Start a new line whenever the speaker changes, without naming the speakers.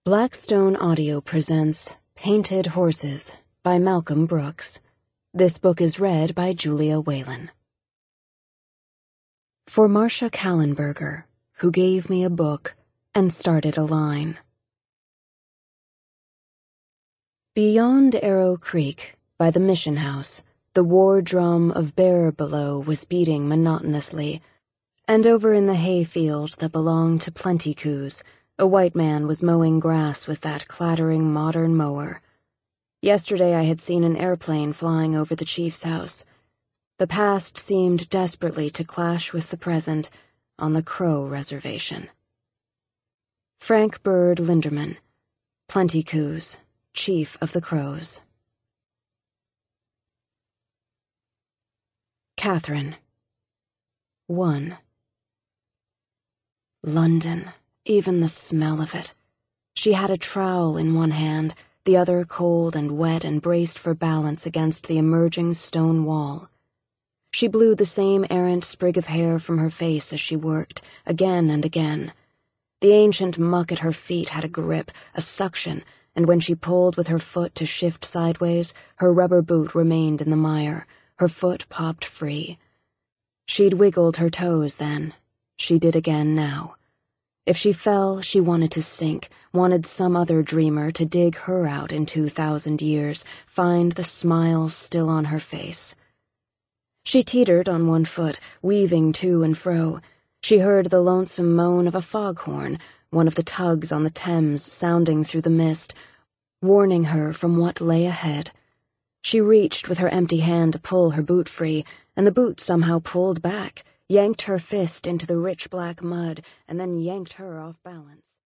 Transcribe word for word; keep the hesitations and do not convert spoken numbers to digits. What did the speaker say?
Blackstone Audio presents Painted Horses by Malcolm Brooks. This book is read by Julia Whalen. For Marcia Kallenberger, who gave me a book and started a line. Beyond Arrow Creek, by the mission house, the war drum of Bear Below was beating monotonously, and over in the hayfield that belonged to Plenty Coups, a white man was mowing grass with that clattering modern mower. Yesterday I had seen an airplane flying over the chief's house. The past seemed desperately to clash with the present on the Crow Reservation. Frank Bird Linderman, Plenty Coups, Chief of the Crows. Catherine. One. London. Even the smell of it. She had a trowel in one hand, the other cold and wet and braced for balance against the emerging stone wall. She blew the same errant sprig of hair from her face as she worked, again and again. The ancient muck at her feet had a grip, a suction, and when she pulled with her foot to shift sideways, her rubber boot remained in the mire, her foot popped free. She'd wiggled her toes then. She did again now. If she fell, she wanted to sink, wanted some other dreamer to dig her out in two thousand years, find the smile still on her face. She teetered on one foot, weaving to and fro. She heard the lonesome moan of a foghorn, one of the tugs on the Thames sounding through the mist, warning her from what lay ahead. She reached with her empty hand to pull her boot free, and the boot somehow pulled back, yanked her fist into the rich black mud, and then yanked her off balance.